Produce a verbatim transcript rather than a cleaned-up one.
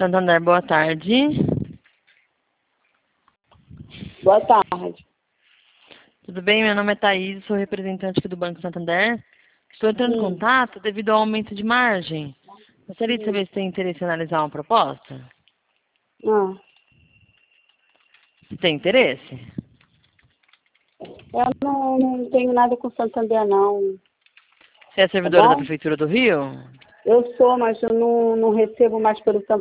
Santander, boa tarde. Boa tarde. Tudo bem? Meu nome é Thaís, sou representante aqui do Banco Santander. Estou entrando em Hum. contato devido ao aumento de margem. Gostaria de saber se tem interesse em analisar uma proposta. Ah, Se tem interesse? eu não, não tenho nada com Santander, não. Você é Tá servidora da bom? Prefeitura do Rio? Eu sou, mas eu não, não recebo mais pelo Santander.